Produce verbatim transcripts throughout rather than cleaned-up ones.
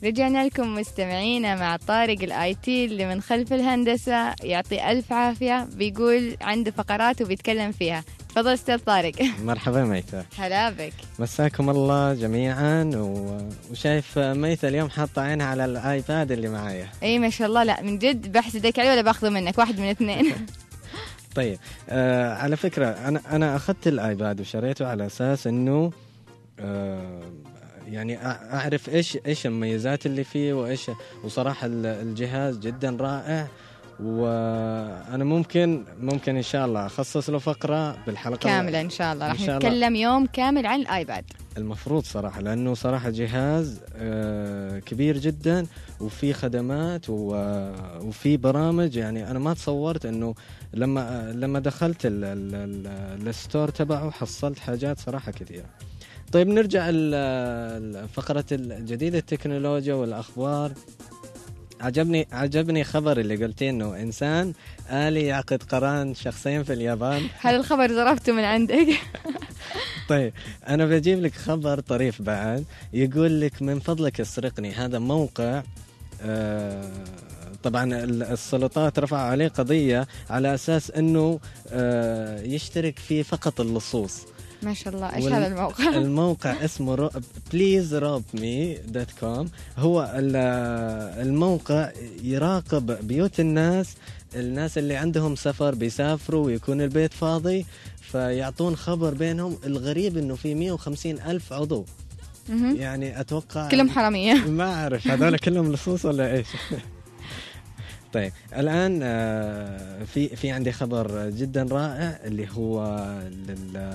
رجعنا لكم مستمعينا مع طارق الاي تي اللي من خلف الهندسة، يعطي ألف عافية. بيقول عنده فقرات وبيتكلم فيها. تفضل أستاذ طارق. مرحبا ميثة. هلا بك. مساكم الله جميعا. و... وشايف ميثة اليوم حاطة عينها على الايباد اللي معايا. اي ما شاء الله. لا من جد بحسدك عليه ولا باخذه منك؟ واحد من اثنين. طيب آه على فكرة أنا أنا أخذت الآيباد وشريته على أساس إنه آه يعني أعرف إيش إيش المميزات اللي فيه وإيش. وصراحة الجهاز جدا رائع، وأنا ممكن ممكن إن شاء الله أخصص له فقرة بالحلقة كاملة إن شاء الله. راح نتكلم يوم كامل عن الآيباد المفروض صراحة، لأنه صراحة جهاز كبير جدا وفي خدمات وفي برامج. يعني أنا ما تصورت أنه لما لما دخلت الستور تبعه حصلت حاجات صراحة كثيرة. طيب نرجع لفقرة الجديدة التكنولوجيا والأخبار. عجبني عجبني خبر اللي قلتي انه انسان آلي يعقد قران شخصين في اليابان. هل الخبر زرفته من عندك؟ طيب أنا بجيب لك خبر طريف بعد. يقول لك من فضلك اسرقني. هذا موقع آه طبعا السلطات رفعوا عليه قضية على أساس أنه آه يشترك فيه فقط اللصوص. ما شاء الله. إيش هذا الموقع؟ الموقع اسمه رو... بليز روب مي دوت كوم. هو الموقع يراقب بيوت الناس الناس اللي عندهم سفر بيسافروا ويكون البيت فاضي، فيعطون خبر بينهم. الغريب انه في مية وخمسين ألف عضو. يعني اتوقع كلهم حرامية. ما اعرف هذول كلهم لصوص ولا ايش. طيب الان في في عندي خبر جدا رائع اللي هو لل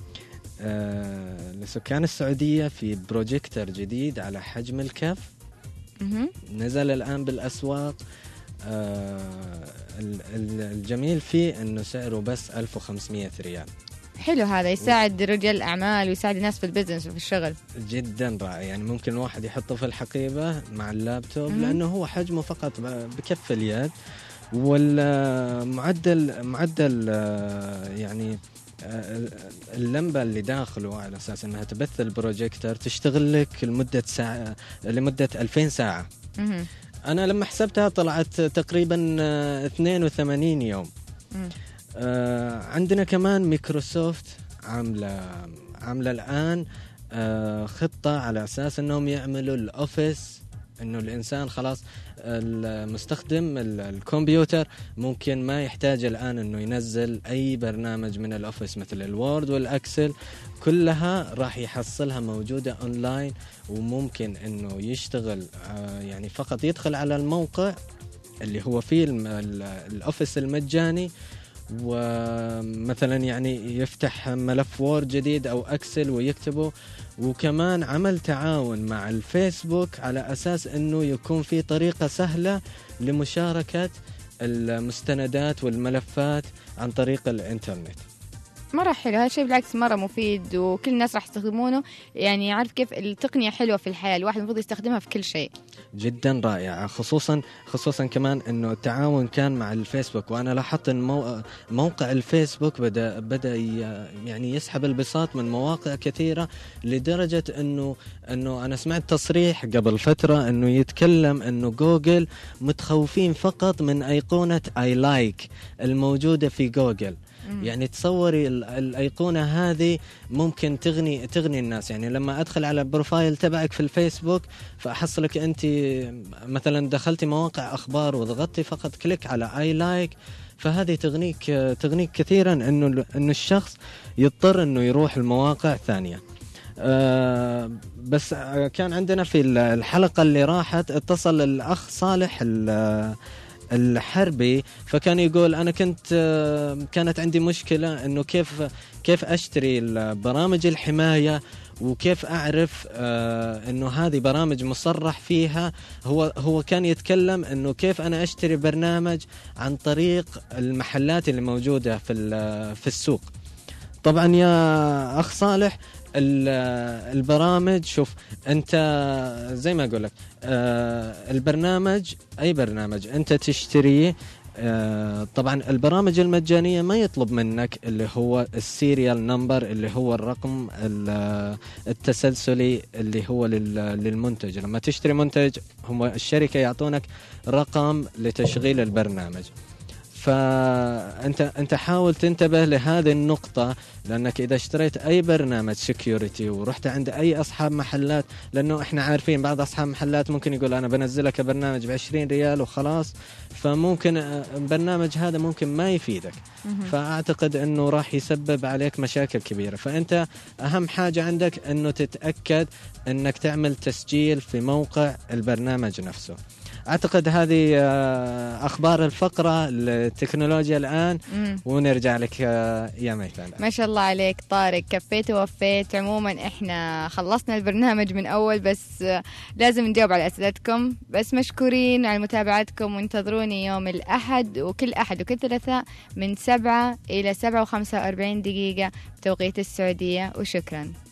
لسكان السعودية. في بروجيكتور جديد على حجم الكف نزل الآن بالأسواق. آه الجميل فيه أنه سعره بس ألف وخمسمية ريال. حلو. هذا يساعد رجال الأعمال ويساعد الناس في البيزنس وفي الشغل. جدا رائع. يعني ممكن الواحد يحطه في الحقيبة مع اللابتوب م- لأنه هو حجمه فقط بكف اليد. والمعدل معدل يعني اللمبة اللي داخله على أساس أنها تبث البروجيكتور تشتغل لك لمدة ساعة لمدة ألفين ساعة. م- أنا لما حسبتها طلعت تقريبا اثنين وثمانين يوم. آه عندنا كمان مايكروسوفت عاملة عاملة الآن آه خطة على أساس أنهم يعملوا الأوفيس، أنه الإنسان خلاص المستخدم الكمبيوتر ممكن ما يحتاج الآن أنه ينزل أي برنامج من الأوفيس مثل الوورد والأكسل، كلها راح يحصلها موجودة أونلاين. وممكن أنه يشتغل آه يعني فقط يدخل على الموقع اللي هو فيه الأوفيس المجاني، ومثلا يعني يفتح ملف وورد جديد أو أكسل ويكتبه. وكمان عمل تعاون مع الفيسبوك على أساس أنه يكون في طريقة سهلة لمشاركة المستندات والملفات عن طريق الإنترنت. مرة حلو هذا الشيء، بالعكس مرة مفيد وكل الناس راح يستخدمونه. يعني يعرف كيف التقنية حلوة في الحياة، الواحد المفروض يستخدمها في كل شيء. جدا رائعة. خصوصا خصوصا كمان انه التعاون كان مع الفيسبوك. وانا لاحظت ان مو... موقع الفيسبوك بدا بدا يعني يسحب البساط من مواقع كثيرة، لدرجة انه انه انا سمعت تصريح قبل فترة انه يتكلم انه جوجل متخوفين فقط من ايقونة اي لايك الموجودة في جوجل. يعني تصوري الأيقونة هذه ممكن تغني تغني الناس. يعني لما أدخل على البروفايل تبعك في الفيسبوك فأحصلك أنت مثلا دخلتي مواقع أخبار وضغطتي فقط كليك على آي لايك، فهذه تغنيك تغنيك كثيرا إنه إنه الشخص يضطر إنه يروح المواقع ثانية. أه بس كان عندنا في الحلقة اللي راحت اتصل الأخ صالح الحربي، فكان يقول أنا كنت كانت عندي مشكلة إنه كيف كيف أشتري برامج الحماية وكيف أعرف إنه هذه برامج مصرح فيها. هو هو كان يتكلم إنه كيف أنا أشتري برنامج عن طريق المحلات اللي موجودة في في السوق. طبعا يا أخ صالح البرامج، شوف أنت زي ما أقولك البرنامج أي برنامج أنت تشتريه طبعا البرامج المجانية ما يطلب منك اللي هو السيريال نمبر، اللي هو الرقم التسلسلي اللي هو للمنتج. لما تشتري منتج هم الشركة يعطونك رقم لتشغيل البرنامج. فأنت أنت حاول تنتبه لهذه النقطة، لأنك إذا اشتريت أي برنامج سيكيورتي ورحت عند أي أصحاب محلات، لأنه إحنا عارفين بعض أصحاب محلات ممكن يقول أنا بنزلك برنامج بعشرين ريال وخلاص، فممكن البرنامج هذا ممكن ما يفيدك. فأعتقد أنه راح يسبب عليك مشاكل كبيرة. فأنت أهم حاجة عندك أنه تتأكد أنك تعمل تسجيل في موقع البرنامج نفسه. أعتقد هذه أخبار الفقرة التكنولوجيا الآن. مم. ونرجع لك يا ميثان. ما شاء الله عليك طارق، كفيت ووفيت. عموما إحنا خلصنا البرنامج من أول، بس لازم نجاوب على أسئلتكم. بس مشكورين على متابعتكم، وانتظروني يوم الأحد وكل أحد وكل ثلاثاء من سبعة إلى سبعة وخمسة وأربعين دقيقة بتوقيت السعودية. وشكرا.